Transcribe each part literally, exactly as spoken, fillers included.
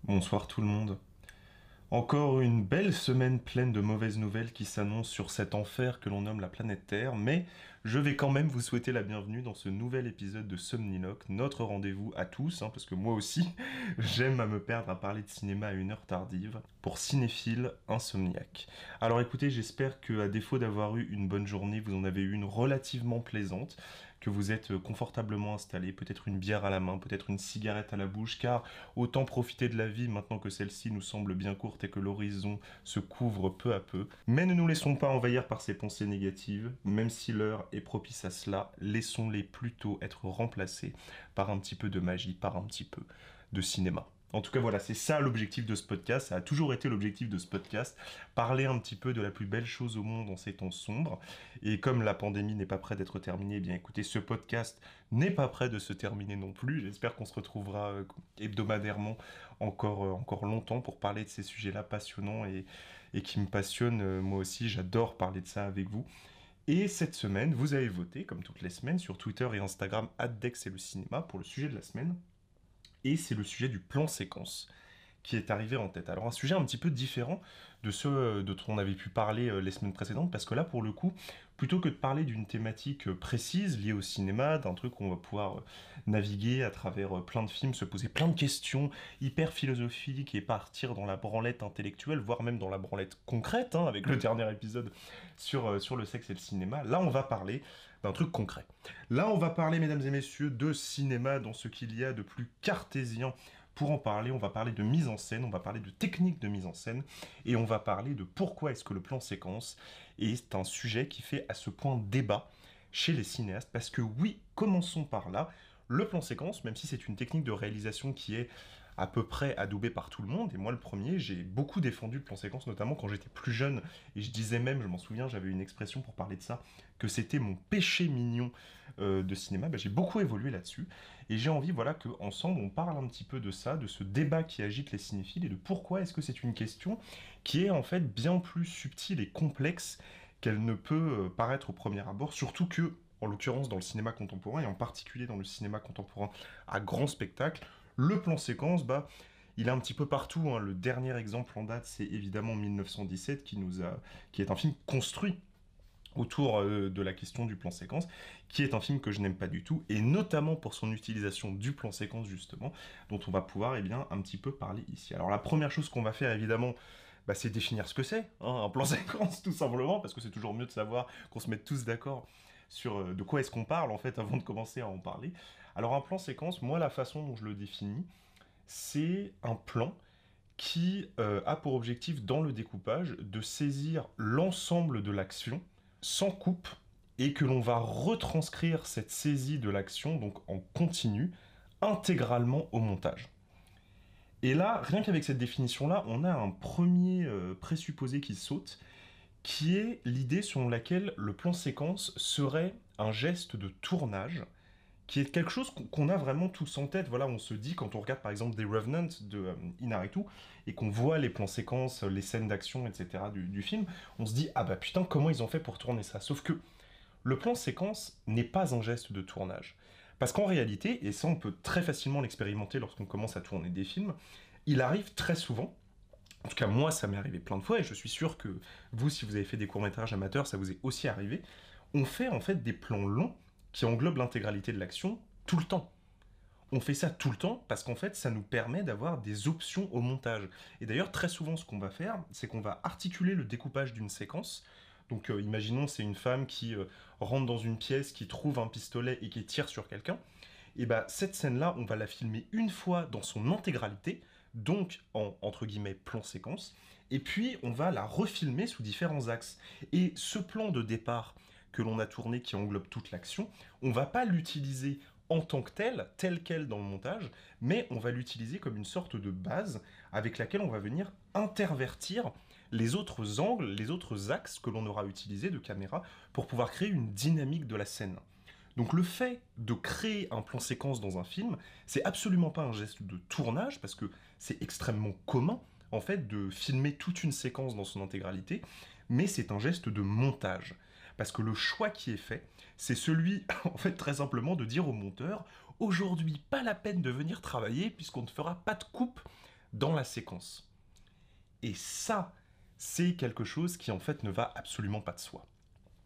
Bonsoir tout le monde. Encore une belle semaine pleine de mauvaises nouvelles qui s'annoncent sur cet enfer que l'on nomme la planète Terre, mais je vais quand même vous souhaiter la bienvenue dans ce nouvel épisode de Somniloque, notre rendez-vous à tous, hein, parce que moi aussi, j'aime à me perdre à parler de cinéma à une heure tardive, pour cinéphiles insomniaques. Alors écoutez, j'espère que à défaut d'avoir eu une bonne journée, vous en avez eu une relativement plaisante, que vous êtes confortablement installé, peut-être une bière à la main, peut-être une cigarette à la bouche, car autant profiter de la vie maintenant que celle-ci nous semble bien courte et que l'horizon se couvre peu à peu. Mais ne nous laissons pas envahir par ces pensées négatives, même si l'heure est propice à cela, laissons-les plutôt être remplacées par un petit peu de magie, par un petit peu de cinéma. En tout cas, voilà, c'est ça l'objectif de ce podcast, ça a toujours été l'objectif de ce podcast, parler un petit peu de la plus belle chose au monde en ces temps sombres, et comme la pandémie n'est pas près d'être terminée, eh bien écoutez, ce podcast n'est pas prêt de se terminer non plus, j'espère qu'on se retrouvera euh, hebdomadairement encore, euh, encore longtemps pour parler de ces sujets-là passionnants et, et qui me passionnent, euh, moi aussi, j'adore parler de ça avec vous. Et cette semaine, vous avez voté, comme toutes les semaines, sur Twitter et Instagram, Addex et le cinéma, pour le sujet de la semaine. Et c'est le sujet du plan séquence qui est arrivé en tête. Alors un sujet un petit peu différent de ceux dont on avait pu parler euh, les semaines précédentes, parce que là, pour le coup, plutôt que de parler d'une thématique euh, précise liée au cinéma, d'un truc où on va pouvoir euh, naviguer à travers euh, plein de films, se poser plein de questions hyper philosophiques et partir dans la branlette intellectuelle, voire même dans la branlette concrète, hein, avec le dernier épisode sur, euh, sur le sexe et le cinéma, là on va parler d'un truc concret. Là on va parler, mesdames et messieurs, de cinéma dans ce qu'il y a de plus cartésien. Pour en parler, on va parler de mise en scène, on va parler de technique de mise en scène, et on va parler de pourquoi est-ce que le plan séquence est un sujet qui fait à ce point débat chez les cinéastes, parce que oui, commençons par là, le plan séquence, même si c'est une technique de réalisation qui est à peu près adoubée par tout le monde, et moi le premier, j'ai beaucoup défendu le plan séquence, notamment quand j'étais plus jeune, et je disais même, je m'en souviens, j'avais une expression pour parler de ça, que c'était mon péché mignon euh, de cinéma, bah, j'ai beaucoup évolué là-dessus, et j'ai envie, voilà, qu'ensemble on parle un petit peu de ça, de ce débat qui agite les cinéphiles, et de pourquoi est-ce que c'est une question qui est en fait bien plus subtile et complexe qu'elle ne peut euh, paraître au premier abord, surtout que, en l'occurrence dans le cinéma contemporain, et en particulier dans le cinéma contemporain à grand spectacle, le plan séquence, bah, il est un petit peu partout, hein. Le dernier exemple en date, c'est évidemment mille neuf cent dix-sept, qui, nous a, qui est un film construit autour euh, de la question du plan séquence, qui est un film que je n'aime pas du tout, et notamment pour son utilisation du plan séquence, justement, dont on va pouvoir, eh bien, un petit peu parler ici. Alors la première chose qu'on va faire, évidemment, bah, c'est définir ce que c'est, hein, un plan séquence, tout simplement, parce que c'est toujours mieux de savoir qu'on se mette tous d'accord sur euh, de quoi est-ce qu'on parle, en fait, avant de commencer à en parler. Alors un plan séquence, moi, la façon dont je le définis, c'est un plan qui euh, a pour objectif, dans le découpage, de saisir l'ensemble de l'action, sans coupe, et que l'on va retranscrire cette saisie de l'action, donc en continu, intégralement au montage. Et là, rien qu'avec cette définition-là, on a un premier euh, présupposé qui saute, qui est l'idée selon laquelle le plan séquence serait un geste de tournage, qui est quelque chose qu'on a vraiment tous en tête. Voilà, on se dit, quand on regarde par exemple des Revenant de euh, Inarritu, et qu'on voit les plans séquences, les scènes d'action, et cetera du, du film, on se dit, ah bah putain, comment ils ont fait pour tourner ça? Sauf que le plan séquence n'est pas un geste de tournage. Parce qu'en réalité, et ça on peut très facilement l'expérimenter lorsqu'on commence à tourner des films, il arrive très souvent, en tout cas moi ça m'est arrivé plein de fois, et je suis sûr que vous, si vous avez fait des courts-métrages amateurs, ça vous est aussi arrivé, on fait en fait des plans longs qui englobent l'intégralité de l'action tout le temps. On fait ça tout le temps parce qu'en fait, ça nous permet d'avoir des options au montage. Et d'ailleurs, très souvent, ce qu'on va faire, c'est qu'on va articuler le découpage d'une séquence. Donc, euh, imaginons, c'est une femme qui euh, rentre dans une pièce, qui trouve un pistolet et qui tire sur quelqu'un. Et bah, cette scène-là, on va la filmer une fois dans son intégralité, donc en, entre guillemets, plan séquence, et puis on va la refilmer sous différents axes. Et ce plan de départ que l'on a tourné, qui englobe toute l'action, on va pas l'utiliser en tant que tel, tel quel dans le montage, mais on va l'utiliser comme une sorte de base avec laquelle on va venir intervertir les autres angles, les autres axes que l'on aura utilisés de caméra pour pouvoir créer une dynamique de la scène. Donc le fait de créer un plan séquence dans un film, c'est absolument pas un geste de tournage, parce que c'est extrêmement commun, en fait, de filmer toute une séquence dans son intégralité, mais c'est un geste de montage. Parce que le choix qui est fait, c'est celui, en fait, très simplement, de dire au monteur, aujourd'hui, pas la peine de venir travailler, puisqu'on ne fera pas de coupe dans la séquence. Et ça, c'est quelque chose qui en fait ne va absolument pas de soi. Pourquoi ?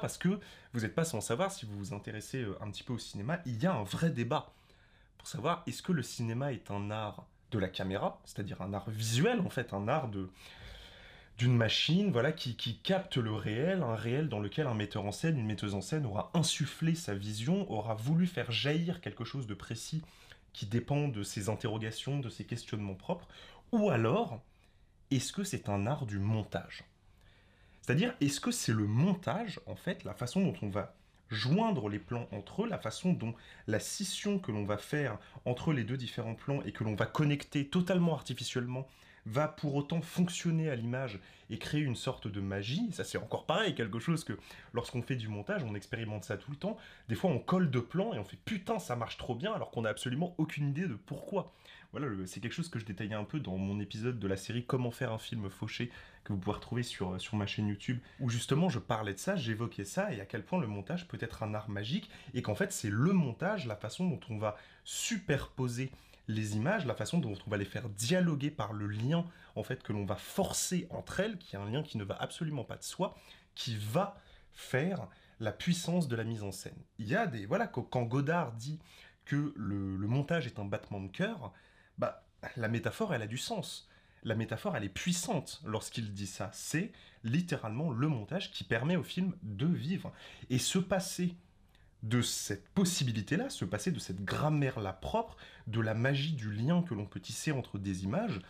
Parce que vous n'êtes pas sans savoir, si vous vous intéressez un petit peu au cinéma, il y a un vrai débat pour savoir est-ce que le cinéma est un art de la caméra, c'est-à-dire un art visuel en fait, un art de, d'une machine voilà, qui, qui capte le réel, un réel dans lequel un metteur en scène, une metteuse en scène aura insufflé sa vision, aura voulu faire jaillir quelque chose de précis qui dépend de ses interrogations, de ses questionnements propres, ou alors, est-ce que c'est un art du montage ? C'est-à-dire, est-ce que c'est le montage, en fait, la façon dont on va joindre les plans entre eux, la façon dont la scission que l'on va faire entre les deux différents plans et que l'on va connecter totalement artificiellement va pour autant fonctionner à l'image et créer une sorte de magie. Et ça, c'est encore pareil, quelque chose que lorsqu'on fait du montage, on expérimente ça tout le temps. Des fois, on colle deux plans et on fait « putain, ça marche trop bien » alors qu'on n'a absolument aucune idée de pourquoi. Voilà, c'est quelque chose que je détaillais un peu dans mon épisode de la série « Comment faire un film fauché » que vous pouvez retrouver sur, sur ma chaîne YouTube, où justement je parlais de ça, j'évoquais ça, et à quel point le montage peut être un art magique, et qu'en fait c'est le montage, la façon dont on va superposer les images, la façon dont on va les faire dialoguer par le lien en fait que l'on va forcer entre elles, qui est un lien qui ne va absolument pas de soi, qui va faire la puissance de la mise en scène. Il y a des... Voilà, quand Godard dit que le, le montage est un battement de cœur, bah, la métaphore, elle a du sens. La métaphore, elle est puissante lorsqu'il dit ça. C'est littéralement le montage qui permet au film de vivre. Et se passer de cette possibilité-là, se passer de cette grammaire-là propre, de la magie du lien que l'on peut tisser entre des images,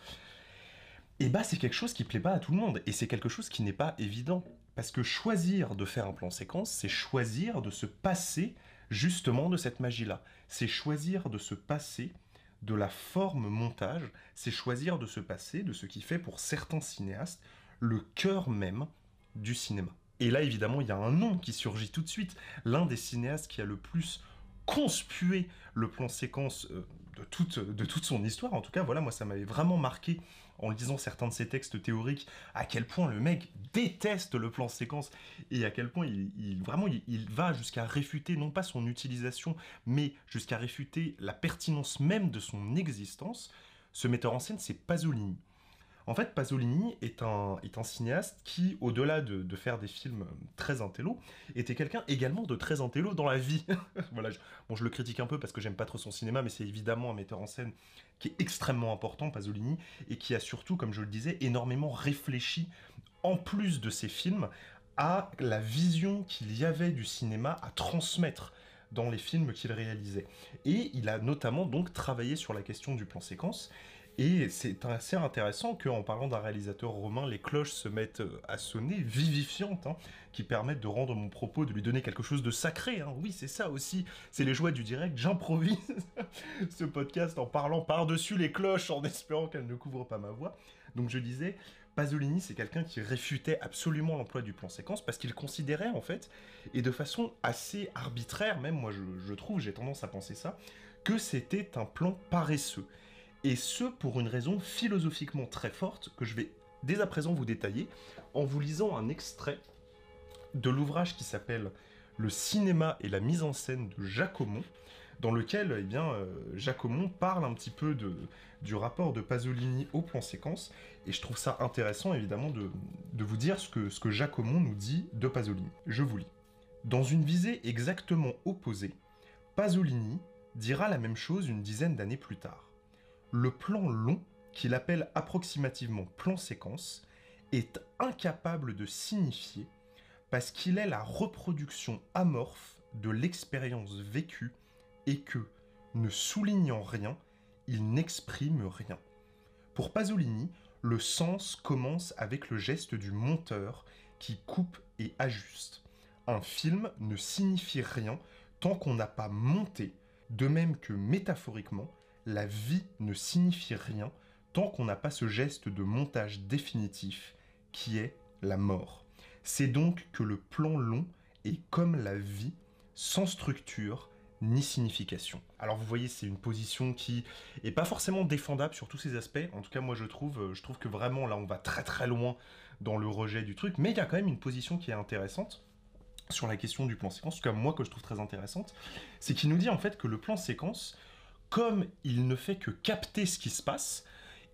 et bah c'est quelque chose qui plaît pas à tout le monde. Et c'est quelque chose qui n'est pas évident. Parce que choisir de faire un plan séquence, c'est choisir de se passer justement de cette magie-là. C'est choisir de se passer de la forme montage, c'est choisir de se passer de ce qui fait pour certains cinéastes le cœur même du cinéma. Et là, évidemment, il y a un nom qui surgit tout de suite. L'un des cinéastes qui a le plus conspué le plan séquence euh, de, toute, de toute son histoire. En tout cas, voilà, moi, ça m'avait vraiment marqué en lisant certains de ses textes théoriques, à quel point le mec déteste le plan séquence et à quel point il, il vraiment il, il va jusqu'à réfuter non pas son utilisation, mais jusqu'à réfuter la pertinence même de son existence. Ce metteur en scène, c'est Pasolini. En fait, Pasolini est un, est un cinéaste qui, au-delà de, de faire des films très intello, était quelqu'un également de très intello dans la vie. Voilà, je, bon, je le critique un peu parce que j'aime pas trop son cinéma, mais c'est évidemment un metteur en scène qui est extrêmement important, Pasolini, et qui a surtout, comme je le disais, énormément réfléchi, en plus de ses films, à la vision qu'il y avait du cinéma à transmettre dans les films qu'il réalisait. Et il a notamment donc travaillé sur la question du plan séquence. Et c'est assez intéressant qu'en parlant d'un réalisateur romain, les cloches se mettent à sonner, vivifiantes, hein, qui permettent de rendre mon propos, de lui donner quelque chose de sacré. Hein. Oui, c'est ça aussi, c'est les joies du direct, j'improvise ce podcast en parlant par-dessus les cloches, en espérant qu'elles ne couvrent pas ma voix. Donc je disais, Pasolini, c'est quelqu'un qui réfutait absolument l'emploi du plan séquence, parce qu'il considérait, en fait, et de façon assez arbitraire, même moi je, je trouve, j'ai tendance à penser ça, que c'était un plan paresseux. Et ce, pour une raison philosophiquement très forte, que je vais dès à présent vous détailler, en vous lisant un extrait de l'ouvrage qui s'appelle « Le cinéma et la mise en scène de Jacquemont », dans lequel eh bien, euh, Jacquemont parle un petit peu de, du rapport de Pasolini au plan séquence, et je trouve ça intéressant, évidemment, de, de vous dire ce que, ce que Jacquemont nous dit de Pasolini. Je vous lis. « Dans une visée exactement opposée, Pasolini dira la même chose une dizaine d'années plus tard. Le plan long, qu'il appelle approximativement plan séquence, est incapable de signifier parce qu'il est la reproduction amorphe de l'expérience vécue et que, ne soulignant rien, il n'exprime rien. Pour Pasolini, le sens commence avec le geste du monteur qui coupe et ajuste. Un film ne signifie rien tant qu'on n'a pas monté, de même que métaphoriquement, la vie ne signifie rien tant qu'on n'a pas ce geste de montage définitif qui est la mort. C'est donc que le plan long est comme la vie, sans structure ni signification. Alors vous voyez, c'est une position qui est pas forcément défendable sur tous ces aspects. En tout cas, moi je trouve, je trouve que vraiment là on va très très loin dans le rejet du truc, mais il y a quand même une position qui est intéressante sur la question du plan séquence, en tout cas moi que je trouve très intéressante, c'est qu'il nous dit en fait que le plan séquence, comme il ne fait que capter ce qui se passe,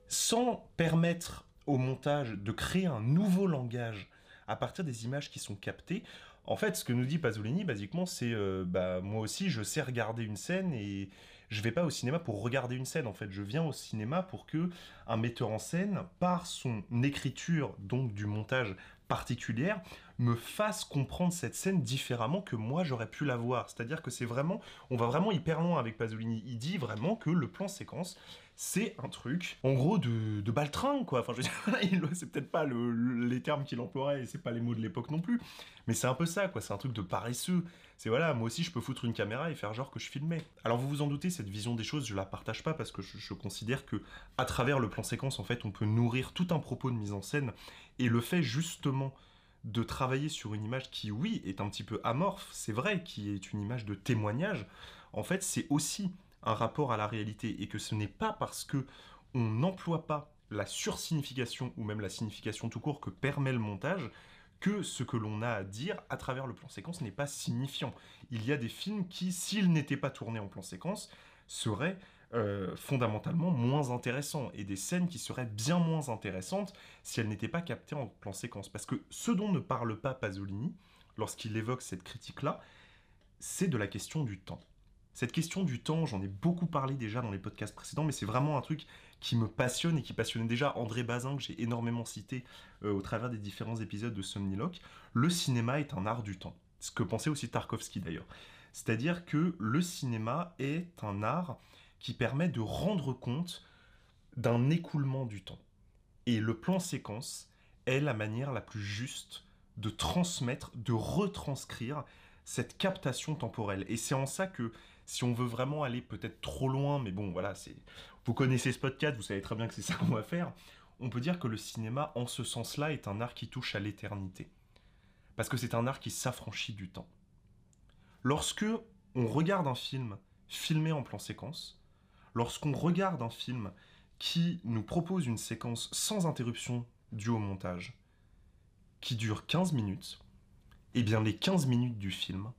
sans permettre au montage de créer un nouveau langage à partir des images qui sont captées. En fait, ce que nous dit Pasolini, basiquement, c'est euh, bah, moi aussi, je sais regarder une scène et je vais pas au cinéma pour regarder une scène. En fait, je viens au cinéma pour que un metteur en scène, par son écriture, donc du montage particulière, me fasse comprendre cette scène différemment que moi j'aurais pu la voir. C'est-à-dire que c'est vraiment, on va vraiment hyper loin avec Pasolini. Il dit vraiment que le plan séquence, c'est un truc, en gros, de, de baltringue, quoi. Enfin, je veux dire, c'est peut-être pas le, le- les termes qu'il emploierait, et c'est pas les mots de l'époque non plus, mais c'est un peu ça, quoi. C'est un truc de paresseux. C'est voilà, moi aussi, je peux foutre une caméra et faire genre que je filmais. Alors, vous vous en doutez, cette vision des choses, je la partage pas parce que je, je considère que, à travers le plan séquence, en fait, on peut nourrir tout un propos de mise en scène, et le fait, justement, de travailler sur une image qui, oui, est un petit peu amorphe, c'est vrai, qui est une image de témoignage, en fait, c'est aussi un rapport à la réalité, et que ce n'est pas parce que on n'emploie pas la sursignification ou même la signification tout court que permet le montage que ce que l'on a à dire à travers le plan séquence n'est pas signifiant. Il y a des films qui, s'ils n'étaient pas tournés en plan séquence, seraient euh, fondamentalement moins intéressants, et des scènes qui seraient bien moins intéressantes si elles n'étaient pas captées en plan séquence. Parce que ce dont ne parle pas Pasolini, lorsqu'il évoque cette critique-là, c'est de la question du temps. Cette question du temps, j'en ai beaucoup parlé déjà dans les podcasts précédents, mais c'est vraiment un truc qui me passionne et qui passionnait déjà André Bazin, que j'ai énormément cité euh, au travers des différents épisodes de Somniloque. Le cinéma est un art du temps. Ce que pensait aussi Tarkovsky d'ailleurs. C'est-à-dire que le cinéma est un art qui permet de rendre compte d'un écoulement du temps. Et le plan séquence est la manière la plus juste de transmettre, de retranscrire cette captation temporelle. Et c'est en ça que, si on veut vraiment aller peut-être trop loin, mais bon, voilà, c'est... vous connaissez ce podcast, vous savez très bien que c'est ça qu'on va faire, on peut dire que le cinéma, en ce sens-là, est un art qui touche à l'éternité. Parce que c'est un art qui s'affranchit du temps. Lorsque on regarde un film filmé en plan séquence, lorsqu'on regarde un film qui nous propose une séquence sans interruption due au montage, qui dure quinze minutes, et bien les quinze minutes du film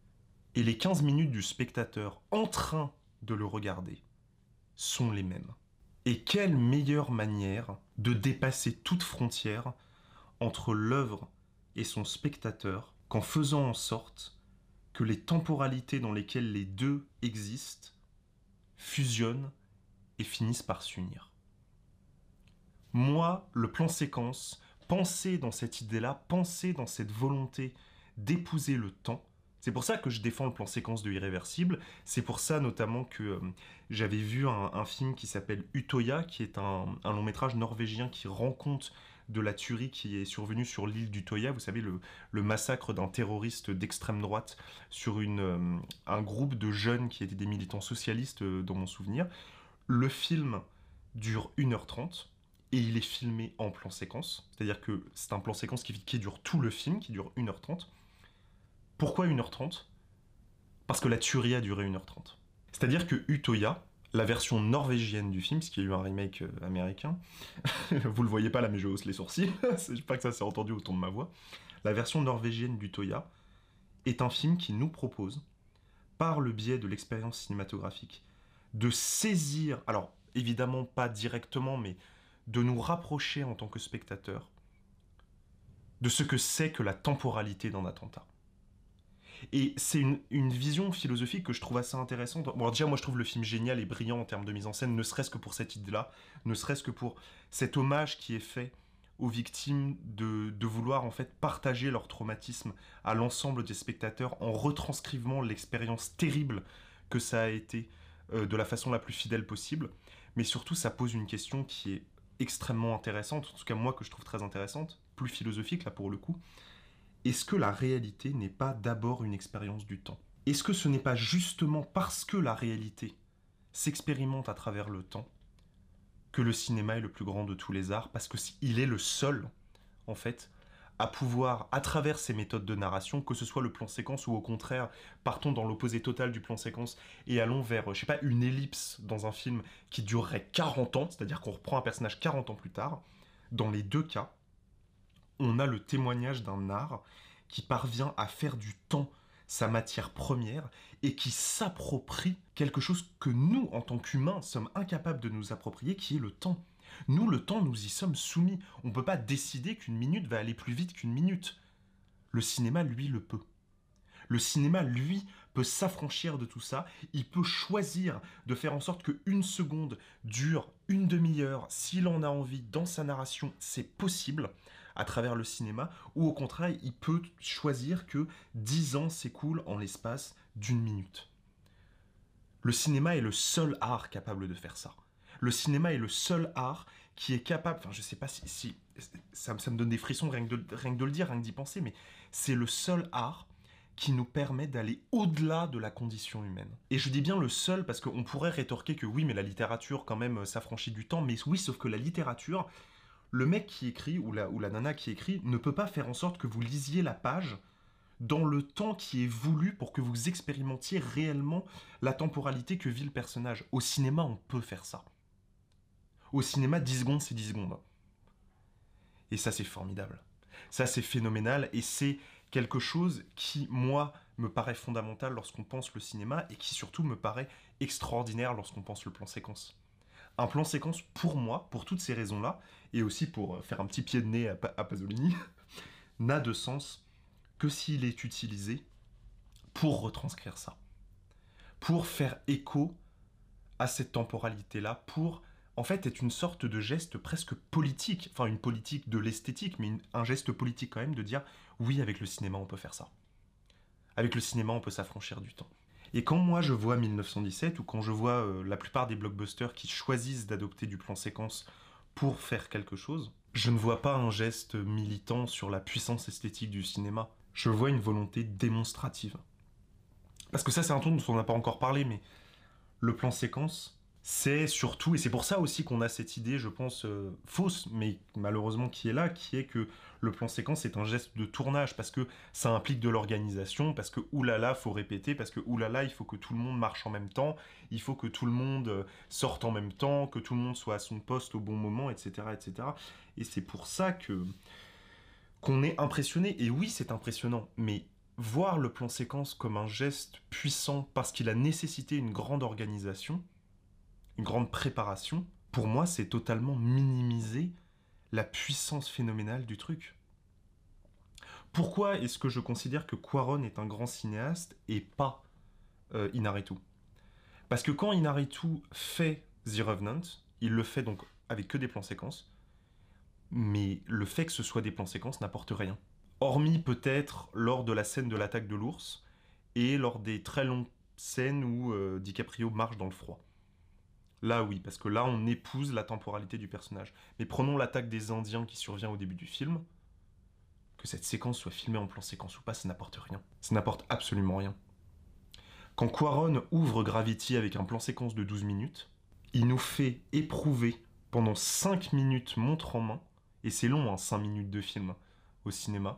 et les quinze minutes du spectateur en train de le regarder sont les mêmes. Et quelle meilleure manière de dépasser toute frontière entre l'œuvre et son spectateur qu'en faisant en sorte que les temporalités dans lesquelles les deux existent fusionnent et finissent par s'unir. Moi, le plan séquence, penser dans cette idée-là, penser dans cette volonté d'épouser le temps, c'est pour ça que je défends le plan séquence de Irréversible, c'est pour ça notamment que euh, j'avais vu un, un film qui s'appelle Utoya, qui est un, un long métrage norvégien qui rend compte de la tuerie qui est survenue sur l'île d'Utoya, vous savez, le, le massacre d'un terroriste d'extrême droite sur une, euh, un groupe de jeunes qui étaient des militants socialistes, euh, dans mon souvenir. Le film dure une heure trente, et il est filmé en plan séquence, c'est-à-dire que c'est un plan séquence qui, qui dure tout le film, qui dure une heure trente. Pourquoi une heure trente ? Parce que la tuerie a duré une heure trente. C'est-à-dire que Utoya, la version norvégienne du film, parce qu'il y a eu un remake euh, américain, vous le voyez pas là mais je hausse les sourcils, je sais pas que ça s'est entendu au ton de ma voix, la version norvégienne d'Utoya est un film qui nous propose, par le biais de l'expérience cinématographique, de saisir, alors évidemment pas directement, mais de nous rapprocher en tant que spectateurs de ce que c'est que la temporalité d'un attentat. Et c'est une, une vision philosophique que je trouve assez intéressante. Bon, déjà, moi, je trouve le film génial et brillant en termes de mise en scène, ne serait-ce que pour cette idée-là, ne serait-ce que pour cet hommage qui est fait aux victimes de, de vouloir, en fait, partager leur traumatisme à l'ensemble des spectateurs en retranscrivant l'expérience terrible que ça a été euh, de la façon la plus fidèle possible. Mais surtout, ça pose une question qui est extrêmement intéressante, en tout cas moi, que je trouve très intéressante, plus philosophique, là, pour le coup. Est-ce que la réalité n'est pas d'abord une expérience du temps ? Est-ce que ce n'est pas justement parce que la réalité s'expérimente à travers le temps que le cinéma est le plus grand de tous les arts ? Parce qu'il est le seul, en fait, à pouvoir, à travers ses méthodes de narration, que ce soit le plan séquence ou au contraire, partons dans l'opposé total du plan séquence et allons vers, je sais pas, une ellipse dans un film qui durerait quarante ans, c'est-à-dire qu'on reprend un personnage quarante ans plus tard, dans les deux cas, on a le témoignage d'un art qui parvient à faire du temps sa matière première et qui s'approprie quelque chose que nous, en tant qu'humains, sommes incapables de nous approprier, qui est le temps. Nous, le temps, nous y sommes soumis. On ne peut pas décider qu'une minute va aller plus vite qu'une minute. Le cinéma, lui, le peut. Le cinéma, lui, peut s'affranchir de tout ça. Il peut choisir de faire en sorte qu'une seconde dure une demi-heure. S'il en a envie dans sa narration, c'est possible à travers le cinéma. Ou au contraire, il peut choisir que dix ans s'écoulent en l'espace d'une minute. Le cinéma est le seul art capable de faire ça. Le cinéma est le seul art qui est capable... Enfin, je sais pas si... si ça, ça me donne des frissons rien que, de, rien que de le dire, rien que d'y penser, mais c'est le seul art qui nous permet d'aller au-delà de la condition humaine. Et je dis bien le seul parce qu'on pourrait rétorquer que oui, mais la littérature quand même s'affranchit du temps, mais oui, sauf que la littérature, le mec qui écrit, ou la, ou la nana qui écrit, ne peut pas faire en sorte que vous lisiez la page dans le temps qui est voulu pour que vous expérimentiez réellement la temporalité que vit le personnage. Au cinéma, on peut faire ça. Au cinéma, dix secondes, c'est dix secondes. Et ça, c'est formidable. Ça, c'est phénoménal, et c'est quelque chose qui, moi, me paraît fondamental lorsqu'on pense le cinéma, et qui surtout me paraît extraordinaire lorsqu'on pense le plan séquence. Un plan séquence, pour moi, pour toutes ces raisons-là, et aussi pour faire un petit pied de nez à, pa à Pasolini, n'a de sens que s'il est utilisé pour retranscrire ça. Pour faire écho à cette temporalité-là, pour, en fait, être une sorte de geste presque politique, enfin une politique de l'esthétique, mais une, un geste politique quand même, de dire, oui, avec le cinéma, on peut faire ça. Avec le cinéma, on peut s'affranchir du temps. Et quand moi, je vois mille neuf cent dix-sept, ou quand je vois euh, la plupart des blockbusters qui choisissent d'adopter du plan séquence pour faire quelque chose, je ne vois pas un geste militant sur la puissance esthétique du cinéma. Je vois une volonté démonstrative. Parce que ça, c'est un truc dont on n'a pas encore parlé, mais le plan séquence, c'est surtout, et c'est pour ça aussi qu'on a cette idée, je pense, euh, fausse, mais malheureusement qui est là, qui est que le plan séquence est un geste de tournage, parce que ça implique de l'organisation, parce que oulala, faut répéter, parce que oulala, il faut que tout le monde marche en même temps, il faut que tout le monde sorte en même temps, que tout le monde soit à son poste au bon moment, et cetera, et cetera. Et c'est pour ça que qu'on est impressionné, et oui, c'est impressionnant, mais voir le plan séquence comme un geste puissant parce qu'il a nécessité une grande organisation, une grande préparation, pour moi, c'est totalement minimiser la puissance phénoménale du truc. Pourquoi est-ce que je considère que Cuarón est un grand cinéaste et pas euh, Inarritu? Parce que quand Inarritu fait The Revenant, il le fait donc avec que des plans séquences, mais le fait que ce soit des plans séquences n'apporte rien. Hormis peut-être lors de la scène de l'attaque de l'ours et lors des très longues scènes où euh, DiCaprio marche dans le froid. Là oui, parce que là on épouse la temporalité du personnage. Mais prenons l'attaque des Indiens qui survient au début du film. Que cette séquence soit filmée en plan séquence ou pas, ça n'apporte rien. Ça n'apporte absolument rien. Quand Cuarón ouvre Gravity avec un plan séquence de douze minutes, il nous fait éprouver pendant cinq minutes montre en main, et c'est long, hein, cinq minutes de film au cinéma,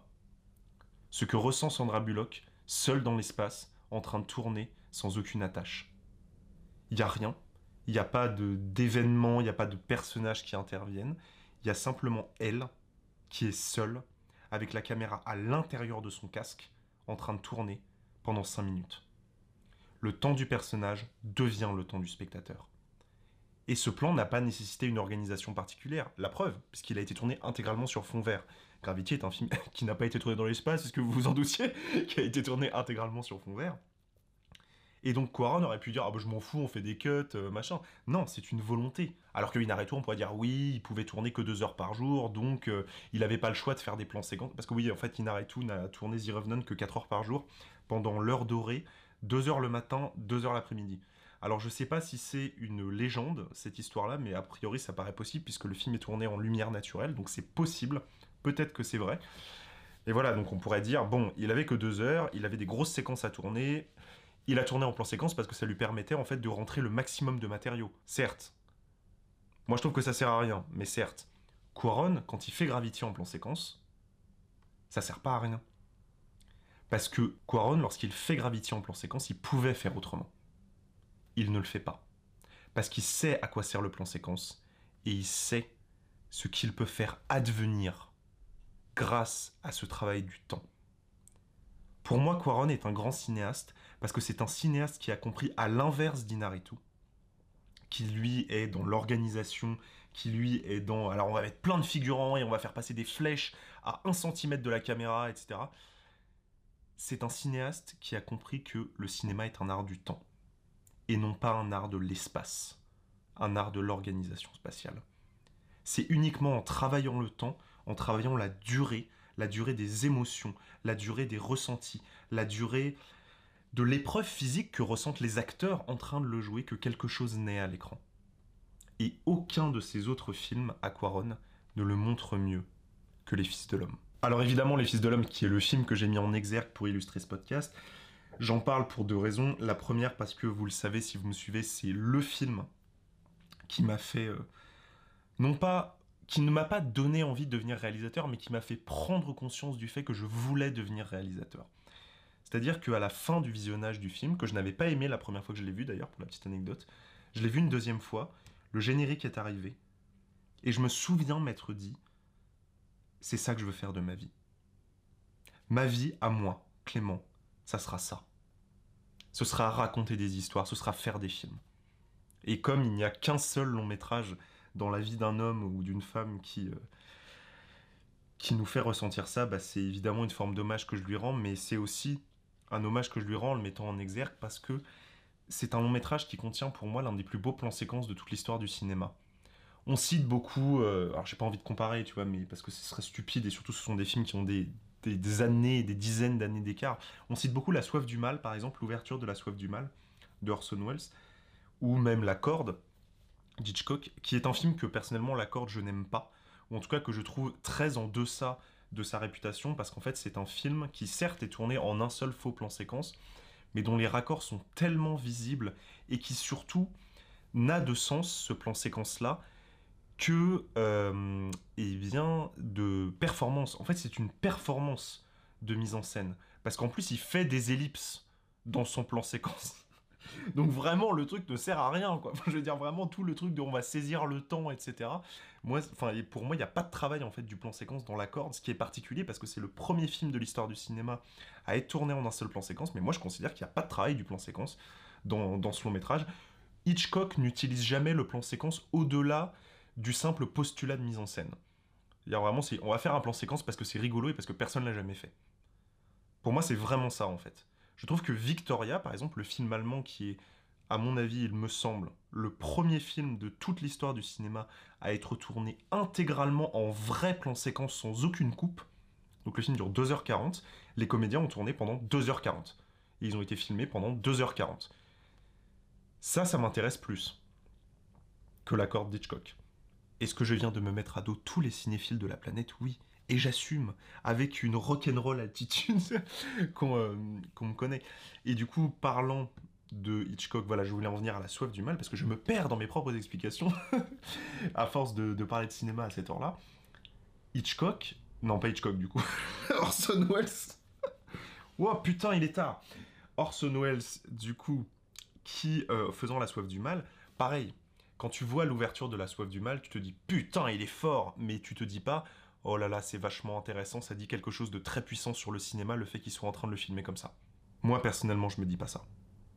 ce que ressent Sandra Bullock, seule dans l'espace, en train de tourner, sans aucune attache. Il n'y a rien, il n'y a pas d'événements, il n'y a pas de personnages qui interviennent, il y a simplement elle, qui est seule, avec la caméra à l'intérieur de son casque, en train de tourner pendant cinq minutes. Le temps du personnage devient le temps du spectateur. Et ce plan n'a pas nécessité une organisation particulière. La preuve, puisqu'il a été tourné intégralement sur fond vert. Gravity est un film qui n'a pas été tourné dans l'espace, est-ce que vous vous en doutiez? Qui a été tourné intégralement sur fond vert. Et donc Cuarón aurait pu dire « Ah bah je m'en fous, on fait des cuts, euh, machin ». Non, c'est une volonté. Alors que Inarritu, on pourrait dire « Oui, il pouvait tourner que deux heures par jour, donc euh, il n'avait pas le choix de faire des plans séquences ». Parce que oui, en fait, Inarritu n'a tourné The Revenant que quatre heures par jour, pendant l'heure dorée, deux heures le matin, deux heures l'après-midi. Alors je sais pas si c'est une légende, cette histoire-là, mais a priori ça paraît possible, puisque le film est tourné en lumière naturelle, donc c'est possible, peut-être que c'est vrai. Et voilà, donc on pourrait dire, bon, il avait que deux heures, il avait des grosses séquences à tourner, il a tourné en plan séquence parce que ça lui permettait en fait de rentrer le maximum de matériaux. Certes, moi je trouve que ça sert à rien, mais certes, Cuarón, quand il fait Gravity en plan séquence, ça sert pas à rien. Parce que Cuarón, lorsqu'il fait Gravity en plan séquence, il pouvait faire autrement. Il ne le fait pas. Parce qu'il sait à quoi sert le plan séquence, et il sait ce qu'il peut faire advenir grâce à ce travail du temps. Pour moi, Cuarón est un grand cinéaste, parce que c'est un cinéaste qui a compris, à l'inverse d'Inarritu, qui lui est dans l'organisation, qui lui est dans... Alors on va mettre plein de figurants et on va faire passer des flèches à un centimètre de la caméra, et cetera. C'est un cinéaste qui a compris que le cinéma est un art du temps, et non pas un art de l'espace, un art de l'organisation spatiale. C'est uniquement en travaillant le temps, en travaillant la durée, la durée des émotions, la durée des ressentis, la durée de l'épreuve physique que ressentent les acteurs en train de le jouer, que quelque chose naît à l'écran. Et aucun de ces autres films à Cuarón ne le montre mieux que Les Fils de l'Homme. Alors évidemment, Les Fils de l'Homme, qui est le film que j'ai mis en exergue pour illustrer ce podcast, j'en parle pour deux raisons. La première, parce que vous le savez, si vous me suivez, c'est le film qui m'a fait... Euh, non pas... qui ne m'a pas donné envie de devenir réalisateur, mais qui m'a fait prendre conscience du fait que je voulais devenir réalisateur. C'est-à-dire qu'à la fin du visionnage du film, que je n'avais pas aimé la première fois que je l'ai vu d'ailleurs, pour la petite anecdote, je l'ai vu une deuxième fois, le générique est arrivé, et je me souviens m'être dit, c'est ça que je veux faire de ma vie. Ma vie à moi, Clément, ça sera ça. Ce sera raconter des histoires, ce sera faire des films. Et comme il n'y a qu'un seul long métrage dans la vie d'un homme ou d'une femme qui, euh, qui nous fait ressentir ça, bah c'est évidemment une forme d'hommage que je lui rends, mais c'est aussi un hommage que je lui rends en le mettant en exergue parce que c'est un long métrage qui contient pour moi l'un des plus beaux plans séquences de toute l'histoire du cinéma. On cite beaucoup, euh, alors j'ai pas envie de comparer, tu vois, mais parce que ce serait stupide et surtout ce sont des films qui ont des, des, des années, des dizaines d'années d'écart. On cite beaucoup La Soif du Mal, par exemple, l'ouverture de La Soif du Mal de Orson Welles, ou même La Corde d'Hitchcock, qui est un film que personnellement La Corde je n'aime pas, ou en tout cas que je trouve très en deçà de sa réputation, parce qu'en fait c'est un film qui certes est tourné en un seul faux plan séquence, mais dont les raccords sont tellement visibles, et qui surtout n'a de sens, ce plan séquence-là, que euh, eh bien, de performance. En fait c'est une performance de mise en scène, parce qu'en plus il fait des ellipses dans son plan séquence. Donc vraiment, le truc ne sert à rien, quoi. Je veux dire, vraiment, tout le truc de on va saisir le temps, et cetera. Moi, enfin, pour moi, il n'y a pas de travail, en fait, du plan séquence dans La Corde, ce qui est particulier, parce que c'est le premier film de l'histoire du cinéma à être tourné en un seul plan séquence, mais moi, je considère qu'il n'y a pas de travail du plan séquence dans, dans ce long métrage. Hitchcock n'utilise jamais le plan séquence au-delà du simple postulat de mise en scène. C'est-à-dire, vraiment, c'est, on va faire un plan séquence parce que c'est rigolo et parce que personne ne l'a jamais fait. Pour moi, c'est vraiment ça, en fait. Je trouve que Victoria, par exemple, le film allemand qui est, à mon avis, il me semble, le premier film de toute l'histoire du cinéma à être tourné intégralement en vrai plan séquence sans aucune coupe. Donc le film dure deux heures quarante, les comédiens ont tourné pendant deux heures quarante. Et ils ont été filmés pendant deux heures quarante. Ça, ça m'intéresse plus que La Corde d'Hitchcock. Est-ce que je viens de me mettre à dos tous les cinéphiles de la planète? Oui. Et j'assume, avec une rock'n'roll attitude qu'on euh, qu'on me connaît. Et du coup, parlant de Hitchcock, voilà, je voulais en venir à La Soif du Mal, parce que je me perds dans mes propres explications, à force de, de parler de cinéma à cette heure-là. Hitchcock, non pas Hitchcock du coup, Orson Welles. Oh putain, il est tard. Orson Welles, du coup, qui, euh, faisant La Soif du Mal, pareil, quand tu vois l'ouverture de La Soif du Mal, tu te dis, putain, il est fort, mais tu te dis pas... oh là là, c'est vachement intéressant, ça dit quelque chose de très puissant sur le cinéma, le fait qu'ils soient en train de le filmer comme ça. Moi, personnellement, je me dis pas ça.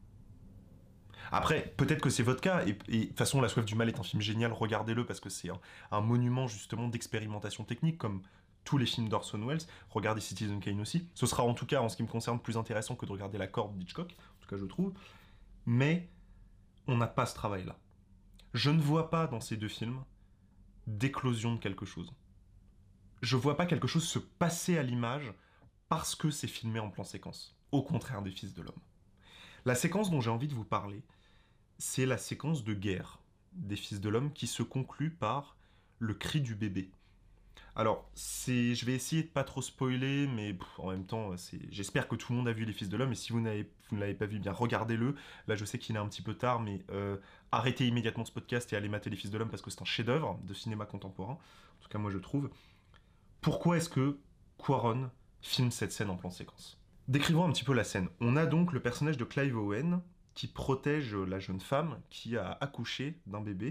Après, peut-être que c'est votre cas, et de toute façon, La Soif du Mal est un film génial, regardez-le, parce que c'est un, un monument, justement, d'expérimentation technique, comme tous les films d'Orson Welles. Regardez Citizen Kane aussi. Ce sera, en tout cas, en ce qui me concerne, plus intéressant que de regarder La Corde d'Hitchcock, en tout cas, je trouve. Mais, on n'a pas ce travail-là. Je ne vois pas, dans ces deux films, d'éclosion de quelque chose. Je vois pas quelque chose se passer à l'image parce que c'est filmé en plan séquence. Au contraire des Fils de l'Homme. La séquence dont j'ai envie de vous parler, c'est la séquence de guerre des Fils de l'Homme qui se conclut par le cri du bébé. Alors, c'est, je vais essayer de pas trop spoiler, mais pff, en même temps, c'est, j'espère que tout le monde a vu Les Fils de l'Homme, et si vous, n'avez, vous ne l'avez pas vu, bien regardez-le. Là, je sais qu'il est un petit peu tard, mais euh, arrêtez immédiatement ce podcast et allez mater Les Fils de l'Homme parce que c'est un chef-d'œuvre de cinéma contemporain. En tout cas, moi, je trouve. Pourquoi est-ce que Cuarón filme cette scène en plan séquence? Décrivons un petit peu la scène. On a donc le personnage de Clive Owen qui protège la jeune femme qui a accouché d'un bébé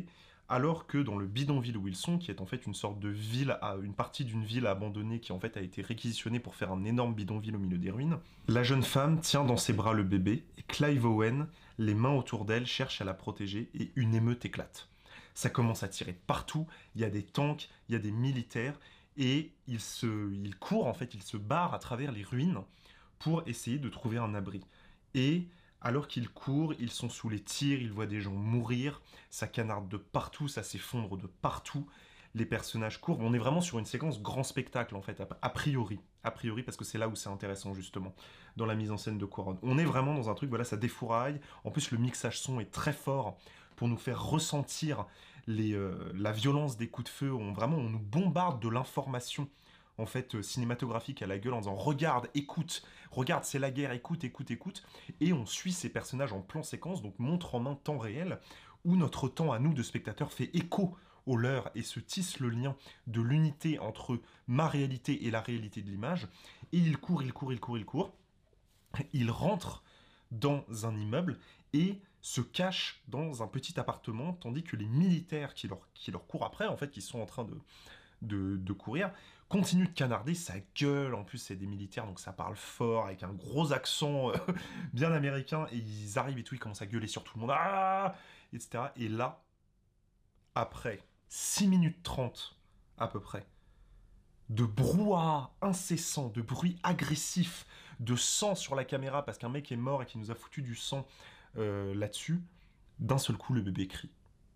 alors que dans le bidonville où ils sont, qui est en fait une sorte de ville, à, une partie d'une ville abandonnée qui en fait a été réquisitionnée pour faire un énorme bidonville au milieu des ruines, la jeune femme tient dans ses bras le bébé, et Clive Owen, les mains autour d'elle, cherche à la protéger, et une émeute éclate. Ça commence à tirer de partout, il y a des tanks, il y a des militaires, et ils, se, ils courent, en fait, ils se barrent à travers les ruines pour essayer de trouver un abri. Et alors qu'ils courent, ils sont sous les tirs, ils voient des gens mourir, ça canarde de partout, ça s'effondre de partout, les personnages courent. On est vraiment sur une séquence grand spectacle, en fait, a priori. A priori, parce que c'est là où c'est intéressant, justement, dans la mise en scène de Cuarón. On est vraiment dans un truc, voilà, ça défouraille. En plus, le mixage son est très fort pour nous faire ressentir les, euh, la violence des coups de feu. On, vraiment, on nous bombarde de l'information en fait, euh, cinématographique à la gueule en disant « Regarde, écoute, regarde, c'est la guerre, écoute, écoute, écoute ». Et on suit ces personnages en plan séquence, donc montre en main temps réel, où notre temps à nous de spectateurs fait écho au leur et se tisse le lien de l'unité entre ma réalité et la réalité de l'image. Et il court, il court, il court, il court. Il rentre dans un immeuble et se cache dans un petit appartement, tandis que les militaires qui leur, qui leur courent après, en fait, qui sont en train de, de, de courir, continue de canarder, ça gueule, en plus c'est des militaires, donc ça parle fort, avec un gros accent euh, bien américain, et ils arrivent et tout, ils commencent à gueuler sur tout le monde, ah et cetera. Et là, après six minutes trente, à peu près, de brouhaha incessant, de bruit agressif, de sang sur la caméra, parce qu'un mec est mort et qui nous a foutu du sang euh, là-dessus, d'un seul coup, le bébé crie.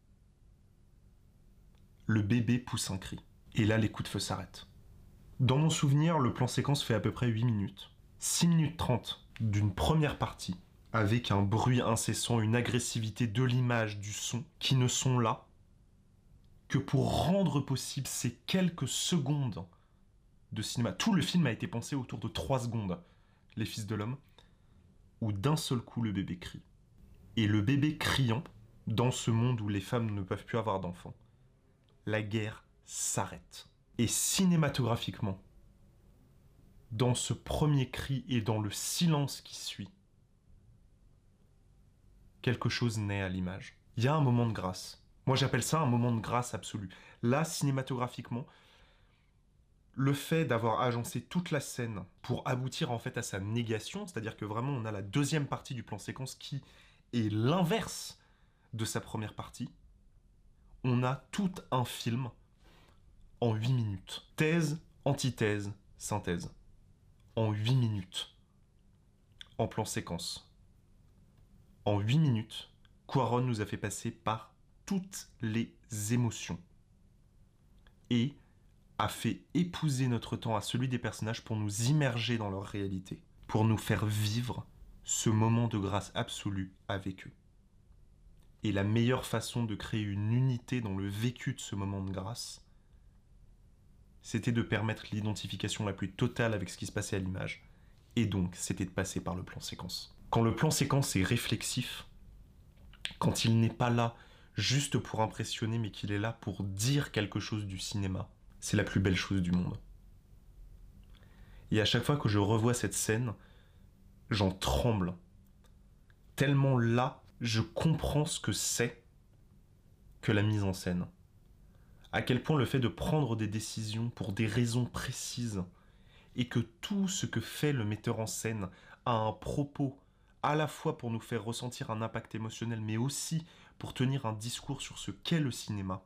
Le bébé pousse un cri. Et là, les coups de feu s'arrêtent. Dans mon souvenir, le plan séquence fait à peu près huit minutes. six minutes trente d'une première partie, avec un bruit incessant, une agressivité de l'image, du son, qui ne sont là que pour rendre possible ces quelques secondes de cinéma. Tout le film a été pensé autour de trois secondes, Les Fils de l'Homme, où d'un seul coup le bébé crie. Et le bébé criant, dans ce monde où les femmes ne peuvent plus avoir d'enfants, la guerre s'arrête. Et cinématographiquement, dans ce premier cri et dans le silence qui suit, quelque chose naît à l'image. Il y a un moment de grâce. Moi, j'appelle ça un moment de grâce absolue. Là, cinématographiquement, le fait d'avoir agencé toute la scène pour aboutir en fait à sa négation, c'est-à-dire que vraiment on a la deuxième partie du plan séquence qui est l'inverse de sa première partie, on a tout un film en huit minutes. Thèse, antithèse, synthèse. En huit minutes. En plan séquence. En huit minutes, Cuarón nous a fait passer par toutes les émotions. Et a fait épouser notre temps à celui des personnages pour nous immerger dans leur réalité. Pour nous faire vivre ce moment de grâce absolue avec eux. Et la meilleure façon de créer une unité dans le vécu de ce moment de grâce, c'était de permettre l'identification la plus totale avec ce qui se passait à l'image. Et donc, c'était de passer par le plan séquence. Quand le plan séquence est réflexif, quand il n'est pas là juste pour impressionner, mais qu'il est là pour dire quelque chose du cinéma, c'est la plus belle chose du monde. Et à chaque fois que je revois cette scène, j'en tremble. Tellement là, je comprends ce que c'est que la mise en scène. À quel point le fait de prendre des décisions pour des raisons précises et que tout ce que fait le metteur en scène a un propos à la fois pour nous faire ressentir un impact émotionnel mais aussi pour tenir un discours sur ce qu'est le cinéma,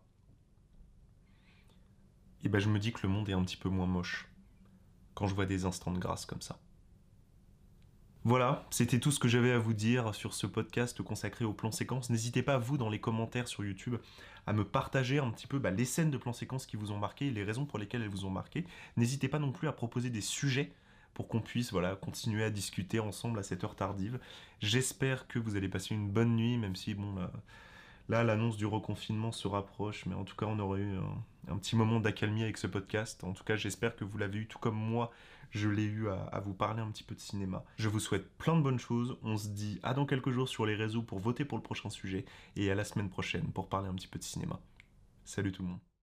et ben je me dis que le monde est un petit peu moins moche quand je vois des instants de grâce comme ça. Voilà, c'était tout ce que j'avais à vous dire sur ce podcast consacré au plan séquence. N'hésitez pas, vous, dans les commentaires sur YouTube, à me partager un petit peu bah, les scènes de plan séquence qui vous ont marqué et les raisons pour lesquelles elles vous ont marqué. N'hésitez pas non plus à proposer des sujets pour qu'on puisse voilà, continuer à discuter ensemble à cette heure tardive. J'espère que vous allez passer une bonne nuit, même si, bon, là, là l'annonce du reconfinement se rapproche, mais en tout cas, on aurait eu un, un petit moment d'accalmie avec ce podcast. En tout cas, j'espère que vous l'avez eu tout comme moi. Je l'ai eu à, à vous parler un petit peu de cinéma. Je vous souhaite plein de bonnes choses. On se dit à dans quelques jours sur les réseaux pour voter pour le prochain sujet et à la semaine prochaine pour parler un petit peu de cinéma. Salut tout le monde.